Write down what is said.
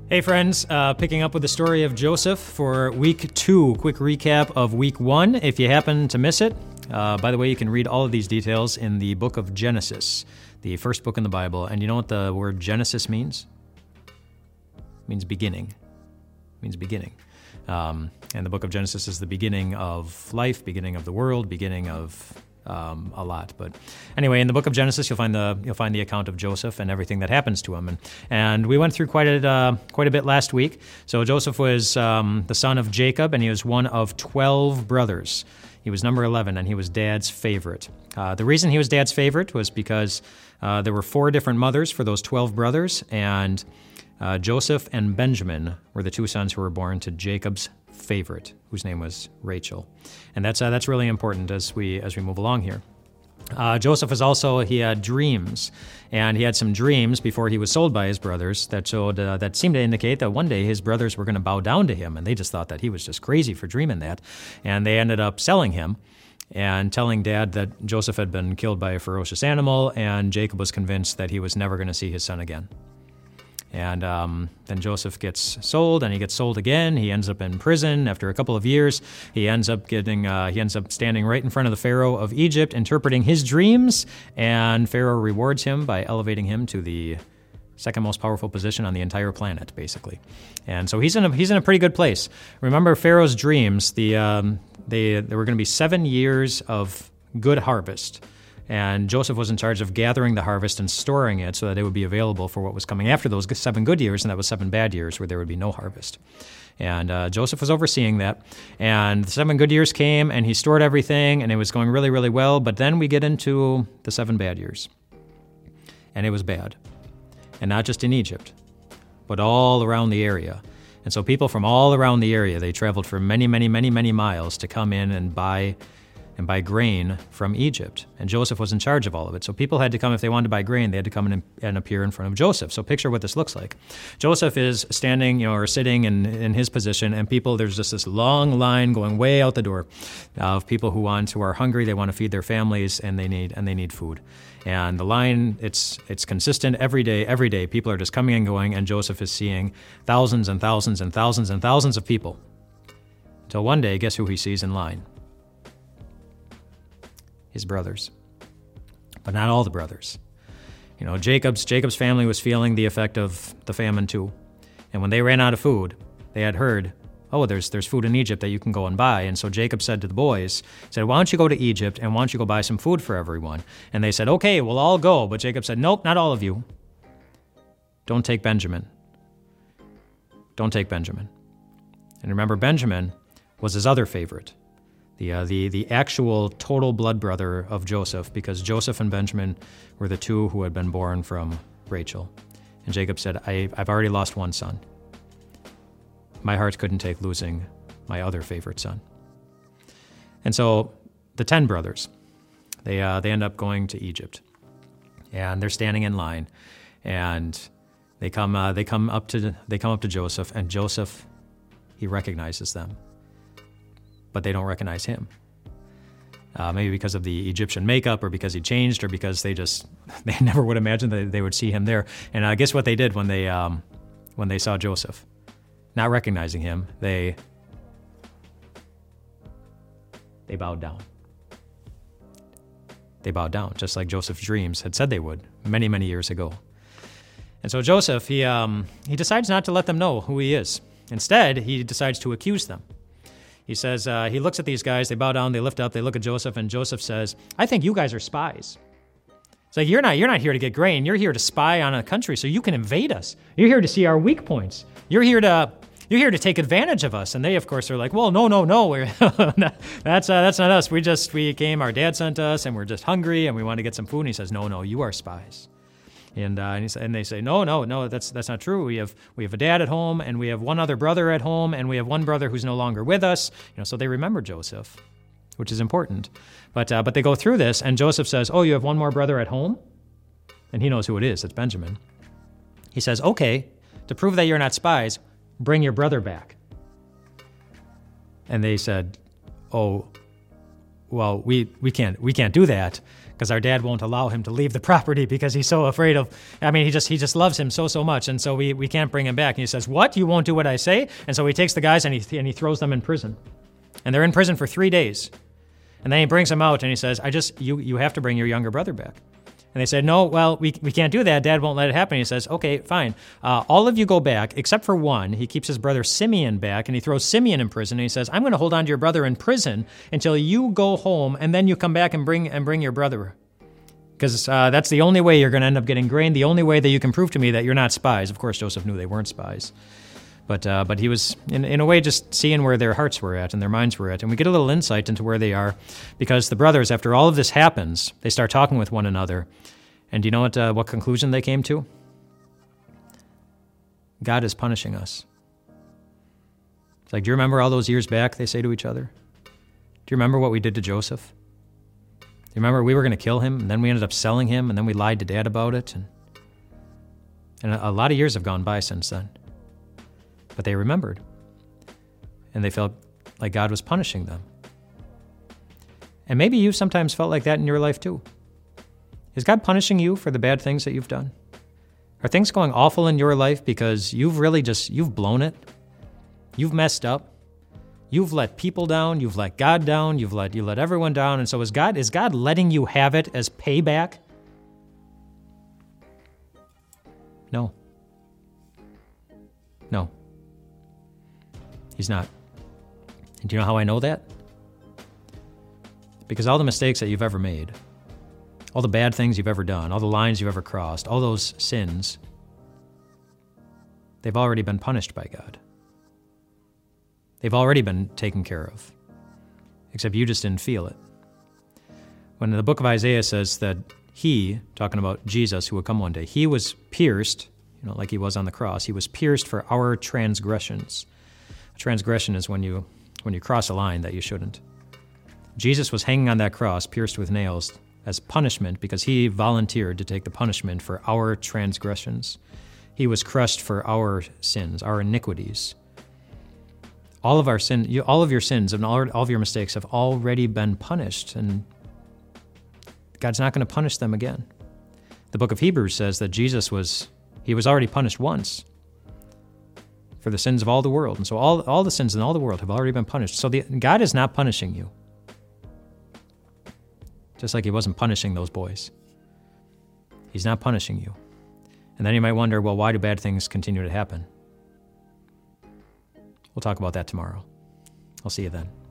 Hey friends, picking up with the story of Joseph for week 2. Quick recap of week 1 if you happen to miss it. By the way, you can read all of these details in the book of Genesis, the first book in the Bible. And you know what the word Genesis means? It means beginning. It means beginning. And the book of Genesis is the beginning of life, beginning of the world, beginning of a lot. But anyway, in the book of Genesis, you'll find the account of Joseph and everything that happens to him. And we went through quite a bit last week. So Joseph was the son of Jacob, and he was one of 12 brothers. He was number 11, and he was Dad's favorite. The reason he was Dad's favorite was because there were 4 different mothers for those 12 brothers, and Joseph and Benjamin were the 2 sons who were born to Jacob's favorite, whose name was Rachel. And that's really important as we move along here. Joseph he had dreams, and he had some dreams before he was sold by his brothers that seemed to indicate that one day his brothers were going to bow down to him, and they just thought that he was just crazy for dreaming that, and they ended up selling him and telling Dad that Joseph had been killed by a ferocious animal, and Jacob was convinced that he was never going to see his son again. And then Joseph gets sold, and he gets sold again. He ends up in prison after a couple of years. He ends up standing right in front of the Pharaoh of Egypt, interpreting his dreams, and Pharaoh rewards him by elevating him to the second most powerful position on the entire planet, basically. And so he's in a pretty good place. Remember Pharaoh's dreams? There were going to be 7 years of good harvest. And Joseph was in charge of gathering the harvest and storing it so that it would be available for what was coming after those 7 good years, and that was 7 bad years where there would be no harvest. And Joseph was overseeing that. And the 7 good years came, and he stored everything, and it was going really, really well. But then we get into the 7 bad years. And it was bad. And not just in Egypt, but all around the area. And so people from all around the area, they traveled for many, many, many, many miles to come in and buy grain from Egypt. And Joseph was in charge of all of it. So people had to come, if they wanted to buy grain, they had to come in and appear in front of Joseph. So picture what this looks like. Joseph is standing, or sitting in his position, and there's just this long line going way out the door of people who are hungry, they want to feed their families, and they need food. And the line, it's consistent every day. People are just coming and going, and Joseph is seeing thousands and thousands and thousands and thousands of people. Till one day, guess who he sees in line? His brothers. But not all the brothers. Jacob's family was feeling the effect of the famine too. And when they ran out of food, they had heard, there's food in Egypt that you can go and buy. And so Jacob said to the boys, why don't you go to Egypt and why don't you go buy some food for everyone? And they said, okay, we'll all go. But Jacob said, nope, not all of you. Don't take Benjamin. Don't take Benjamin. And remember, Benjamin was his other favorite. The actual total blood brother of Joseph, because Joseph and Benjamin were the 2 who had been born from Rachel. And Jacob said, I've already lost one son. My heart couldn't take losing my other favorite son. And so the 10 brothers, they end up going to Egypt. And they're standing in line. And they come up to Joseph, and Joseph, he recognizes them. But they don't recognize him. Maybe because of the Egyptian makeup, or because he changed, or because they never would imagine that they would see him there. And I guess what they did when they saw Joseph, not recognizing him, they bowed down. They bowed down, just like Joseph's dreams had said they would many, many years ago. And so Joseph, he decides not to let them know who he is. Instead, he decides to accuse them. He says, he looks at these guys, they bow down, they lift up, they look at Joseph, and Joseph says, I think you guys are spies. It's like, you're not here to get grain, you're here to spy on a country so you can invade us. You're here to see our weak points. You're here to take advantage of us. And they, of course, are like, well, no, that's not us. We came, our dad sent us, and we're just hungry, and we want to get some food. And he says, no, you are spies. And they say, no, that's not true. We have a dad at home, and we have one other brother at home, and we have one brother who's no longer with us. So they remember Joseph, which is important. But they go through this, and Joseph says, you have one more brother at home? And he knows who it is. It's Benjamin. He says, okay, to prove that you're not spies, bring your brother back. And they said, well, we can't do that because our dad won't allow him to leave the property because he's so afraid of, he just loves him so much, and so we can't bring him back. And he says, what? You won't do what I say? And so he takes the guys and he throws them in prison. And they're in prison for 3 days. And then he brings them out and he says, you have to bring your younger brother back. And they said, no, well, we can't do that. Dad won't let it happen. He says, okay, fine. All of you go back, except for one. He keeps his brother Simeon back, and he throws Simeon in prison. And he says, I'm going to hold on to your brother in prison until you go home, and then you come back and bring your brother. Because that's the only way you're going to end up getting grain, the only way that you can prove to me that you're not spies. Of course, Joseph knew they weren't spies. But he was, in a way, just seeing where their hearts were at and their minds were at. And we get a little insight into where they are because the brothers, after all of this happens, they start talking with one another. And do you know what conclusion they came to? God is punishing us. It's like, do you remember all those years back, they say to each other? Do you remember what we did to Joseph? Do you remember we were going to kill him, and then we ended up selling him, and then we lied to Dad about it? And a lot of years have gone by since then. But they remembered, and they felt like God was punishing them. And maybe you've sometimes felt like that in your life too. Is God punishing you for the bad things that you've done? Are things going awful in your life because you've blown it? You've messed up. You've let people down. You've let God down. You let everyone down. And so is God letting you have it as payback? No. No. He's not. And do you know how I know that? Because all the mistakes that you've ever made, all the bad things you've ever done, all the lines you've ever crossed, all those sins, they've already been punished by God. They've already been taken care of, except you just didn't feel it. When the book of Isaiah says that he, talking about Jesus who would come one day, he was pierced, like he was on the cross, he was pierced for our transgressions. A transgression is when you cross a line that you shouldn't. Jesus was hanging on that cross, pierced with nails, as punishment because he volunteered to take the punishment for our transgressions. He was crushed for our sins, our iniquities. All of our sin, all of your sins and all of your mistakes have already been punished, and God's not going to punish them again. The book of Hebrews says that Jesus was already punished once for the sins of all the world. And so all the sins in all the world have already been punished. So God is not punishing you. Just like he wasn't punishing those boys. He's not punishing you. And then you might wonder, well, why do bad things continue to happen? We'll talk about that tomorrow. I'll see you then.